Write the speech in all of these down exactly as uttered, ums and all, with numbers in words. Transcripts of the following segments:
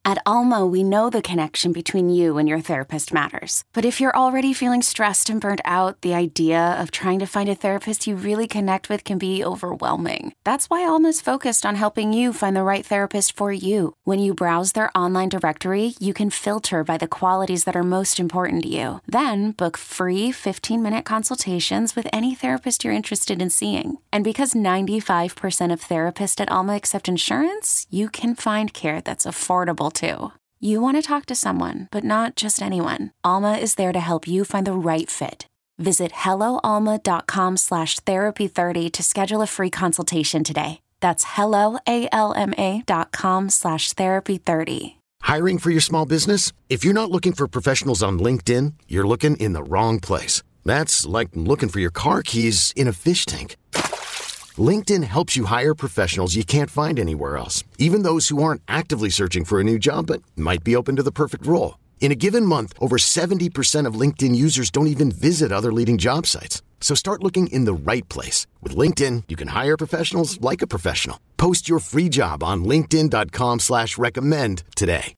At Alma, we know the connection between you and your therapist matters. But if you're already feeling stressed and burnt out, the idea of trying to find a therapist you really connect with can be overwhelming. That's why Alma's focused on helping you find the right therapist for you. When you browse their online directory, you can filter by the qualities that are most important to you. Then book free fifteen-minute consultations with any therapist you're interested in seeing. And because ninety-five percent of therapists at Alma accept insurance, you can find care that's affordable too. You want to talk to someone, but not just anyone. Alma is there to help you find the right fit. Visit helloalma.com slash therapy30 to schedule a free consultation today. That's helloalma.com slash therapy30. Hiring for your small business? If you're not looking for professionals on LinkedIn, you're looking in the wrong place. That's like looking for your car keys in a fish tank. LinkedIn helps you hire professionals you can't find anywhere else, even those who aren't actively searching for a new job but might be open to the perfect role. In a given month, over seventy percent of LinkedIn users don't even visit other leading job sites. So start looking in the right place. With LinkedIn, you can hire professionals like a professional. Post your free job on linkedin.com slash recommend today.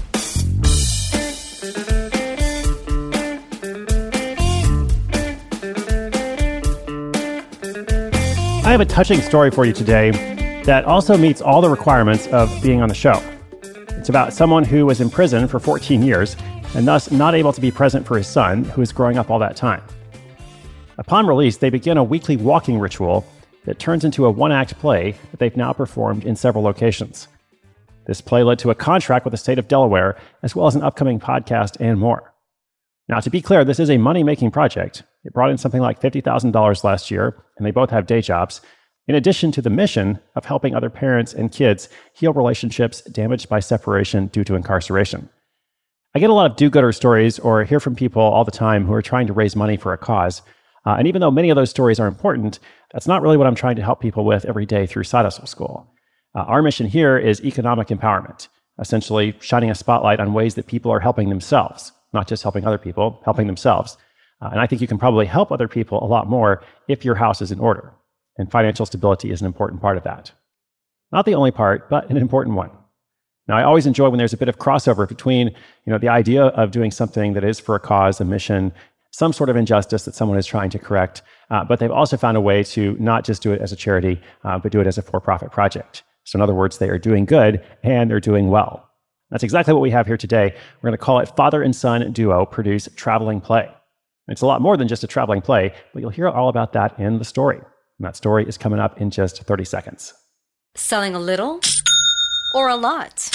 I have a touching story for you today that also meets all the requirements of being on the show. It's about someone who was in prison for fourteen years and thus not able to be present for his son, who is growing up all that time. Upon release, they begin a weekly walking ritual that turns into a one-act play that they've now performed in several locations. This play led to a contract with the state of Delaware, as well as an upcoming podcast and more. Now, to be clear, this is a money-making project. It brought in something like fifty thousand dollars last year, and they both have day jobs, in addition to the mission of helping other parents and kids heal relationships damaged by separation due to incarceration. I get a lot of do-gooder stories or hear from people all the time who are trying to raise money for a cause. Uh, and even though many of those stories are important, that's not really what I'm trying to help people with every day through Side Hustle School. Uh, our mission here is economic empowerment, essentially shining a spotlight on ways that people are helping themselves, not just helping other people, helping themselves. Uh, and I think you can probably help other people a lot more if your house is in order. And financial stability is an important part of that. Not the only part, but an important one. Now, I always enjoy when there's a bit of crossover between, you know, the idea of doing something that is for a cause, a mission, some sort of injustice that someone is trying to correct, uh, but they've also found a way to not just do it as a charity, uh, but do it as a for-profit project. So in other words, they are doing good and they're doing well. That's exactly what we have here today. We're going to call it Father and Son Duo Produce Traveling Play. It's a lot more than just a traveling play, but you'll hear all about that in the story. And that story is coming up in just thirty seconds. Selling a little or a lot?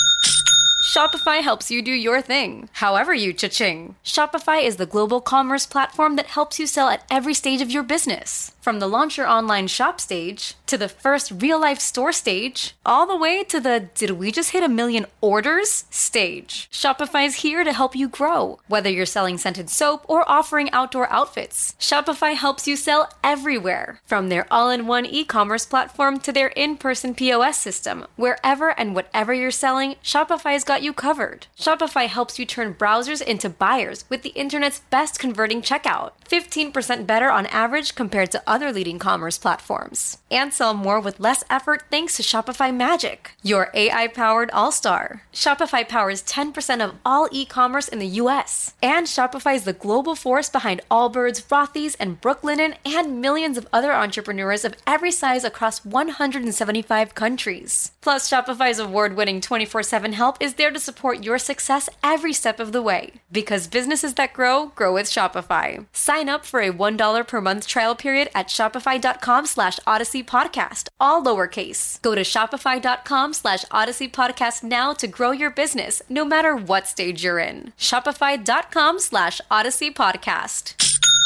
Shopify helps you do your thing, however you cha-ching. Shopify is the global commerce platform that helps you sell at every stage of your business. From the launch your online shop stage, to the first real-life store stage, all the way to the did we just hit a million orders stage. Shopify's here to help you grow. Whether you're selling scented soap or offering outdoor outfits, Shopify helps you sell everywhere. From their all-in-one e-commerce platform to their in-person P O S system, wherever and whatever you're selling, Shopify's got you covered. Shopify helps you turn browsers into buyers with the internet's best converting checkout. fifteen percent better on average compared to other leading commerce platforms. And sell more with less effort thanks to Shopify Magic, your A I-powered all-star. Shopify powers ten percent of all e-commerce in the U S. And Shopify is the global force behind Allbirds, Rothy's, and Brooklinen, and millions of other entrepreneurs of every size across one hundred seventy-five countries. Plus, Shopify's award-winning twenty-four seven help is there to support your success every step of the way. Because businesses that grow, grow with Shopify. Sign up for a one dollar per month trial period at shopify.com slash Odyssey Podcast, all lowercase. Go to shopify.com slash Odyssey Podcast now to grow your business, no matter what stage you're in. Shopify.com slash Odyssey Podcast.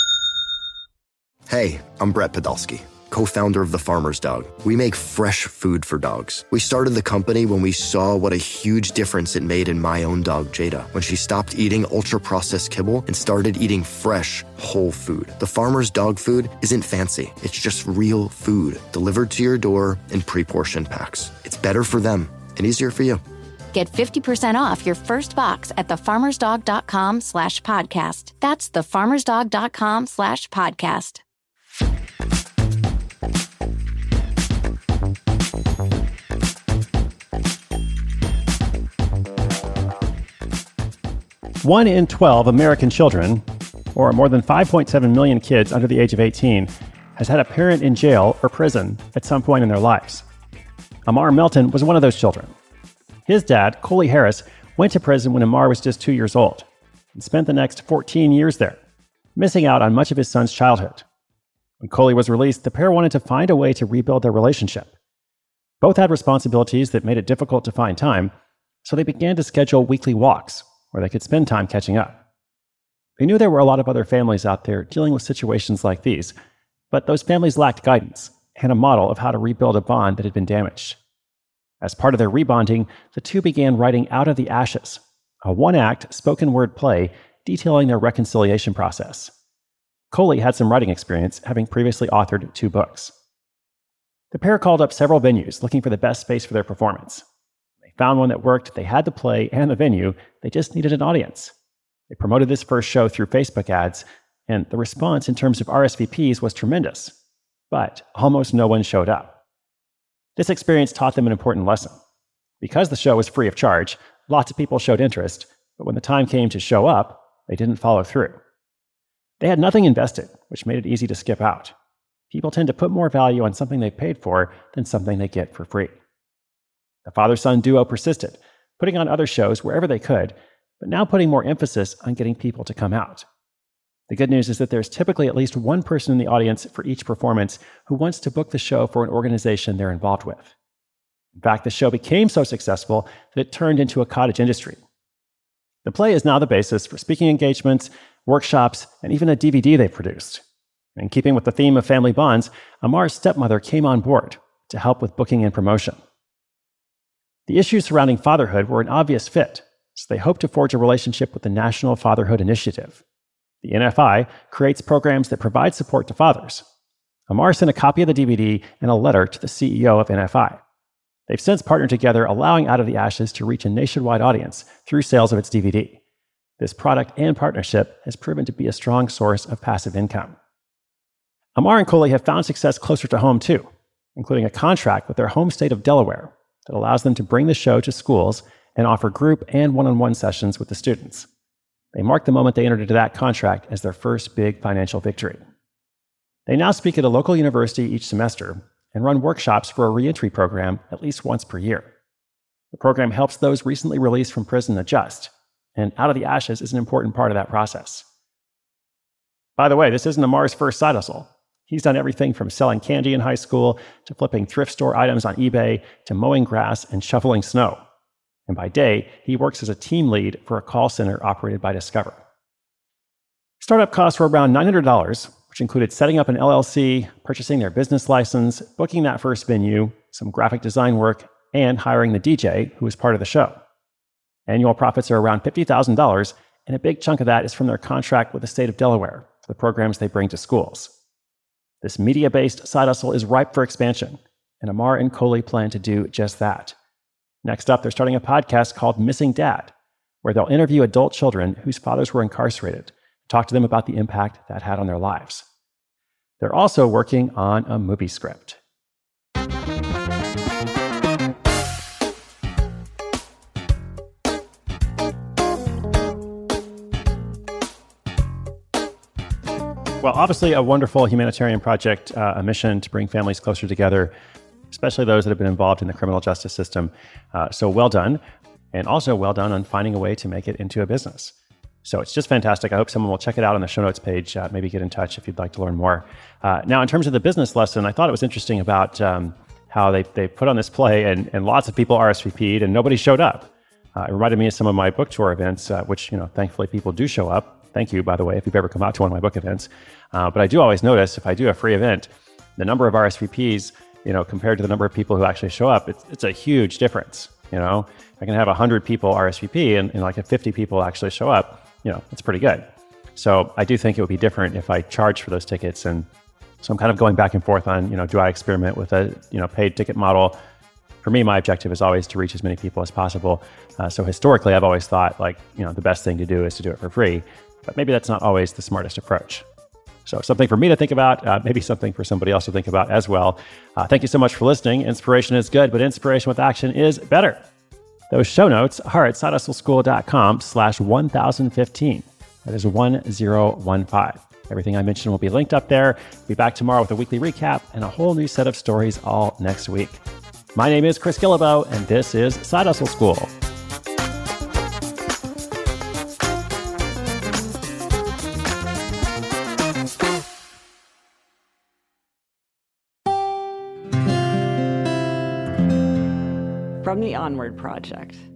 Hey, I'm Brett Podolsky, co-founder of The Farmer's Dog. We make fresh food for dogs. We started the company when we saw what a huge difference it made in my own dog, Jada, when she stopped eating ultra-processed kibble and started eating fresh, whole food. The Farmer's Dog food isn't fancy. It's just real food delivered to your door in pre-portioned packs. It's better for them and easier for you. Get fifty percent off your first box at thefarmersdog.com slash podcast. That's thefarmersdog.com slash podcast. One in twelve American children, or more than five point seven million kids under the age of eighteen, has had a parent in jail or prison at some point in their lives. Amar Melton was one of those children. His dad, Coley Harris, went to prison when Amar was just two years old and spent the next fourteen years there, missing out on much of his son's childhood. When Coley was released, the pair wanted to find a way to rebuild their relationship. Both had responsibilities that made it difficult to find time, so they began to schedule weekly walks where they could spend time catching up. They knew there were a lot of other families out there dealing with situations like these, but those families lacked guidance and a model of how to rebuild a bond that had been damaged. As part of their rebonding, the two began writing Out of the Ashes, a one-act spoken word play detailing their reconciliation process. Coley had some writing experience, having previously authored two books. The pair called up several venues looking for the best space for their performance. They found one that worked, they had the play and the venue, they just needed an audience. They promoted this first show through Facebook ads, and the response in terms of R S V Ps was tremendous, but almost no one showed up. This experience taught them an important lesson. Because the show was free of charge, lots of people showed interest, but when the time came to show up, they didn't follow through. They had nothing invested, which made it easy to skip out. People tend to put more value on something they paid for than something they get for free. The father-son duo persisted, putting on other shows wherever they could, but now putting more emphasis on getting people to come out. The good news is that there's typically at least one person in the audience for each performance who wants to book the show for an organization they're involved with. In fact, the show became so successful that it turned into a cottage industry. The play is now the basis for speaking engagements, workshops, and even a D V D they produced. In keeping with the theme of family bonds, Amar's stepmother came on board to help with booking and promotion. The issues surrounding fatherhood were an obvious fit, so they hoped to forge a relationship with the National Fatherhood Initiative. The N F I creates programs that provide support to fathers. Amar sent a copy of the D V D and a letter to the C E O of N F I. They've since partnered together, allowing Out of the Ashes to reach a nationwide audience through sales of its D V D. This product and partnership has proven to be a strong source of passive income. Amar and Coley have found success closer to home too, including a contract with their home state of Delaware that allows them to bring the show to schools and offer group and one-on-one sessions with the students. They mark the moment they entered into that contract as their first big financial victory. They now speak at a local university each semester and run workshops for a reentry program at least once per year. The program helps those recently released from prison adjust, and Out of the Ashes is an important part of that process. By the way, this isn't Amar's first side hustle. He's done everything from selling candy in high school to flipping thrift store items on eBay to mowing grass and shoveling snow. And by day, he works as a team lead for a call center operated by Discover. Startup costs were around nine hundred dollars, which included setting up an L L C, purchasing their business license, booking that first venue, some graphic design work, and hiring the D J who was part of the show. Annual profits are around fifty thousand dollars, and a big chunk of that is from their contract with the state of Delaware for the programs they bring to schools. This media-based side hustle is ripe for expansion, and Amar and Coley plan to do just that. Next up, they're starting a podcast called Missing Dad, where they'll interview adult children whose fathers were incarcerated, talk to them about the impact that had on their lives. They're also working on a movie script. Well, obviously a wonderful humanitarian project, uh, a mission to bring families closer together, especially those that have been involved in the criminal justice system. Uh, so well done. And also well done on finding a way to make it into a business. So it's just fantastic. I hope someone will check it out on the show notes page. Uh, maybe get in touch if you'd like to learn more. Uh, now, in terms of the business lesson, I thought it was interesting about um, how they, they put on this play and, and lots of people R S V P'd and nobody showed up. Uh, it reminded me of some of my book tour events, uh, which, you know, thankfully people do show up. Thank you, by the way, if you've ever come out to one of my book events. Uh, but I do always notice if I do a free event, the number of R S V Ps, you know, compared to the number of people who actually show up, it's, it's a huge difference. You know, I can have one hundred people R S V P and, and like if fifty people actually show up, you know, it's pretty good. So I do think it would be different if I charge for those tickets. And so I'm kind of going back and forth on, you know, do I experiment with a, you know, paid ticket model? For me, my objective is always to reach as many people as possible. Uh, so historically, I've always thought like, you know, the best thing to do is to do it for free. But maybe that's not always the smartest approach. So something for me to think about, uh, maybe something for somebody else to think about as well. Uh, thank you so much for listening. Inspiration is good, but inspiration with action is better. Those show notes are at sidehustleschool.com slash 1015. That is one zero one five. Everything I mentioned will be linked up there. Be back tomorrow with a weekly recap and a whole new set of stories all next week. My name is Chris Guillebeau, and this is Side Hustle School. From the Onward Project.